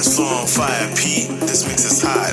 dance floor on fire, Pete. This mix is hot.